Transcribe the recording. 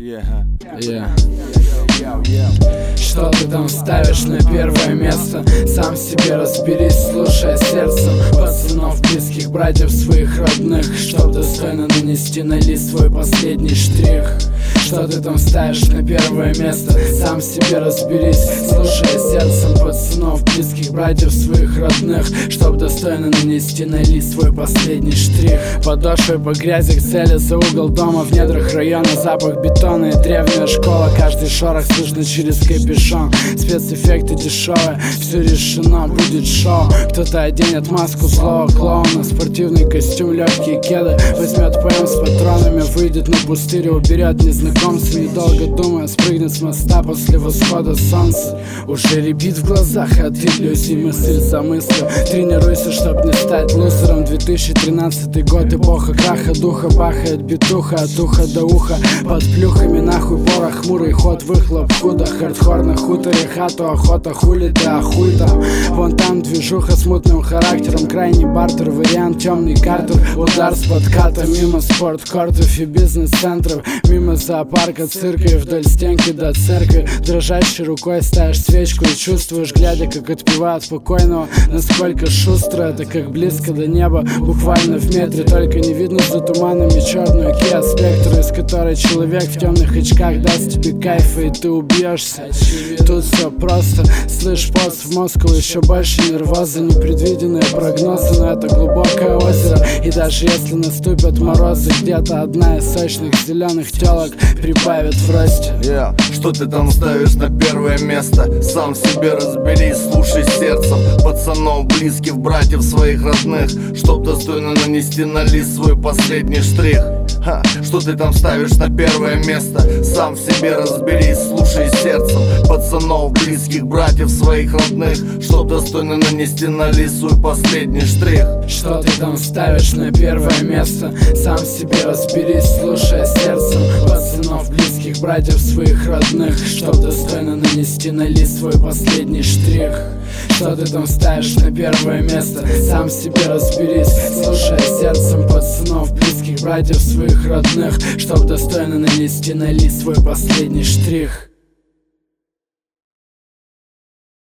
Что ты там ставишь на первое место? Сам себе разберись, слушая сердцем пацанов, близких, братьев, своих родных, чтоб достойно нанести на лист свой последний штрих. Что ты там ставишь на первое место? Сам себе разберись, слушая сердцем пацанов, близких, братьев, своих родных, чтоб достойно нанести на лист свой последний штрих. Подошвой по грязи к цели, за угол дома, в недрах района запах бетона и древняя школа. Каждый шорох слышно через капюшон, спецэффекты дешевые, все решено, будет шоу. Кто-то оденет маску злого клоуна, спортивный костюм, легкие кеды, возьмет ПМ с патронами, выйдет на пустырь и уберет незнакомца, недолго думая, спрыгнет с моста после восхода солнца. Уже рябит в глазах от иллюзий, мысль за мыслью. Тренируйся, чтоб не стать лузером. 2013 год, эпоха краха духа, бахает битуха от уха до уха. Под плюхами нахуй порох, хмурый ход, выхлоп худо. Хардхор на хуторе, хату, охота, хули ты, а хуй там. Вон там движуха с мутным характером, крайний бартер, вариант темный картер. Удар с подката, мимо спорткортов и бизнес-центров, мимо зоопарка, цирка и вдоль стенки до церкви. Дрожащей рукой ставишь свечку и чувствуешь, глядя, как отпевают покойного, насколько шустро это, как близко до неба, буквально в метре. Только не видно за туманами черную Kia Spectre, из которой человек в темных очках даст тебе кайфа, и ты убьешься. Тут все просто, слышь, пост в Москву, еще больше нервоза, непредвиденные прогнозы, но это глубокое озеро. И даже если наступят морозы, где-то одна из сочных зеленых телок прибавит в росте. Что ты там ставишь на первое место? Сам себе разберись, слушай сердцем пацанов, близких, братьев, своих родных, чтоб достойно нанести на лист свой последний штрих. Что ты там ставишь на первое место? Сам себе разберись, слушай сердцем пацанов, близких, братьев, своих родных, чтоб достойно нанести на лист свой последний штрих. Что ты там ставишь на первое место? Сам себе разберись, слушая сердцем пацанов, близких, братьев, своих родных, чтоб достойно нанести на лист свой последний штрих. Что ты там ставишь на первое место? Сам себе разберись, слушая сердцем пацанов, близких, братьев, своих родных, чтоб достойно нанести на лист свой последний штрих.